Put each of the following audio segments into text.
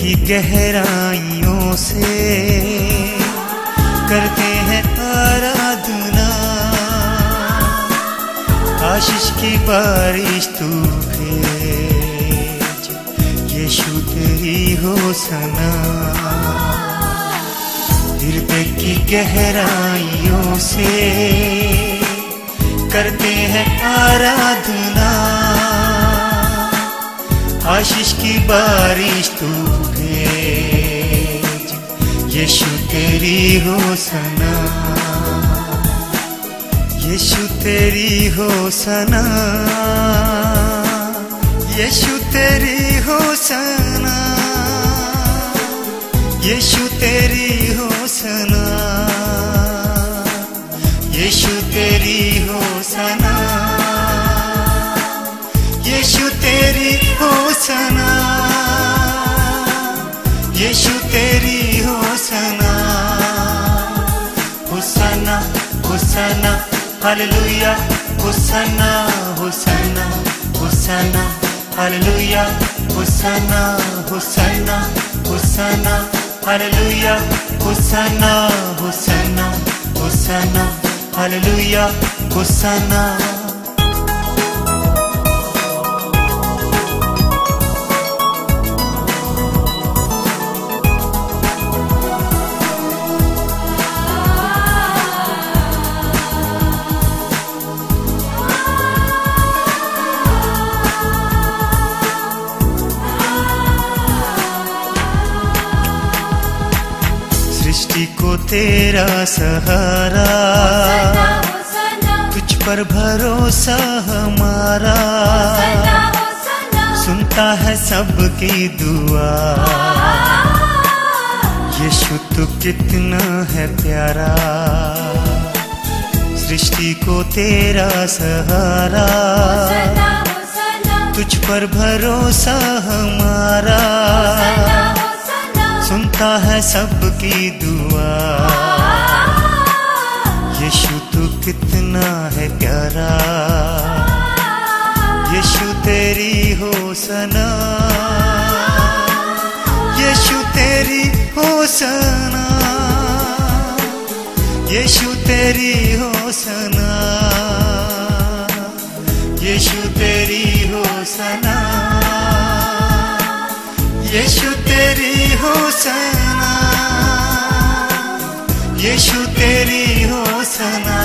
की गहराइयों से करते हैं आराधना। आशीष की बारिश तू भेज, यीशु तेरी होसना। हृदय की गहराइयों से करते हैं आराधना। आशीष की बारिश तू भेज, यीशु तेरी होसना। यीशु तेरी होसना, यीशु तेरी होसना, यीशु तेरी होसना, यीशु तेरी होसना, यीशु तेरी होसना, यीशु तेरी होसना। होसना होसना हालेलुया, होसना होसना होसना हालेलुया, होसना होसना होसना हालेलुया, होसना होसना होसना हालेलुया, होसना। सृष्टि को तेरा सहारा, तुझ पर भरोसा हमारा। सुनता है सबकी दुआ, यीशु तू कितना है प्यारा। सृष्टि को तेरा सहारा, तुझ पर भरोसा हमारा। सुनता है सबकी दुआ, यीशु तू कितना है प्यारा। यीशु तेरी होसना, यीशु तेरी होसना, यीशु तेरी होसना, यीशु तेरी होसना, यीशु तेरी होसना, यीशु तेरी होसना।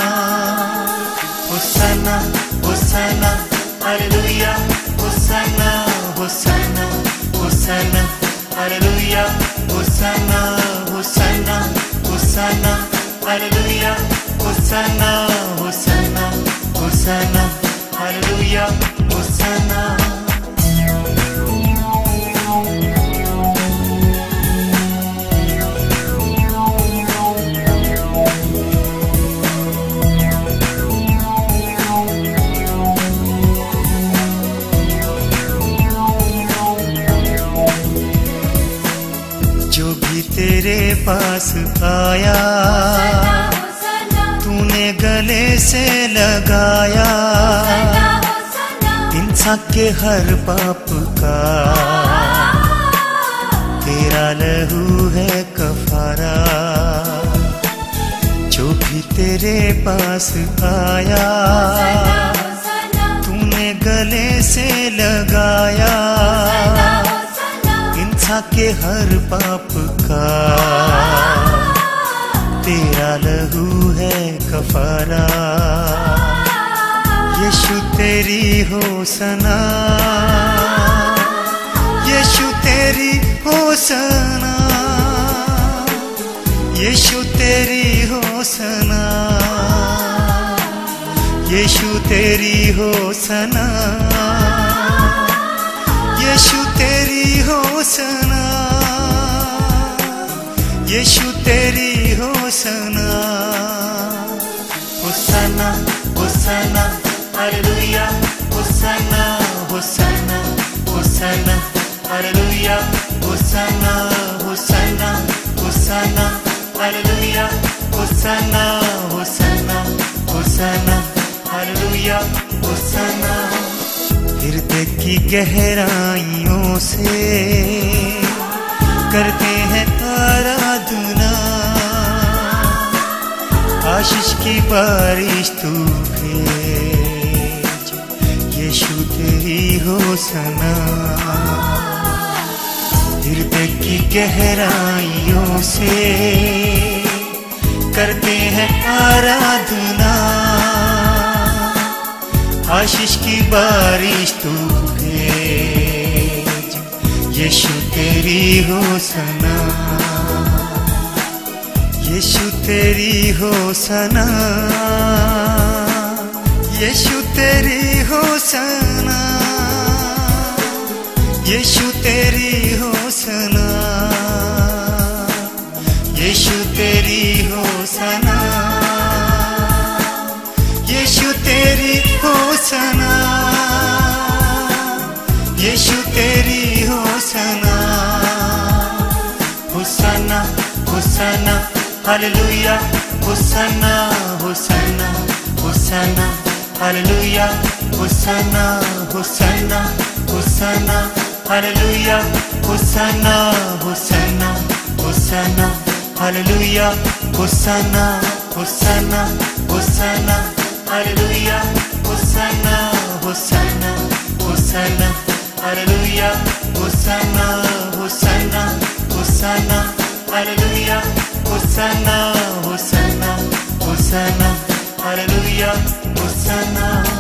होसना होसना हालेलुया, होसना होसना होसना हालेलुया, होसना होसना होसना हालेलुया, होसना होसना होसना हालेलुया, होसना। जो भी तेरे पास आया, तूने गले से लगाया। इंसान के हर पाप का तेरा लहू है कफारा। जो भी तेरे पास आया, तूने गले से लगाया। इंसान के हर पाप का तेरा लहू है कफारा। यीशु तेरी होसना, यीशु तेरी होसना, यीशु तेरी होसना, यीशु तेरी होसना, यीशु तेरी होसना, यीशु तेरी होसना। होसना होसना हालेलुया, होसना होसना होसना हालेलुया, होसना होसना होसना हालेलुया, होसना होसना होसना हालेलुया, होसना। हृदय की गहराइयों से करते हैं आराधना। आशीष की बारिश तू भेज, यीशु तेरी होसना। हृदय की गहराइयों से करते हैं आराधना। आशीष की बारिश तू भेज, यीशु तेरी होसना। यीशु तेरी होसना, यीशु तेरी होसना, यीशु तेरी होसना, यीशु तेरी होसना, यीशु तेरी होसना, यीशु तेरी होसना। होसना होसना हालेलुया, होसना होसना होसना हालेलुया, होसना होसना होसना हालेलुया, होसना होसना होसना हालेलुया, होसना होसना होसना हालेलुया, होसना होसना होसना हालेलुया, होसना होसना होसना हालेलुया, होसना होसना होसना हालेलुया, होसना।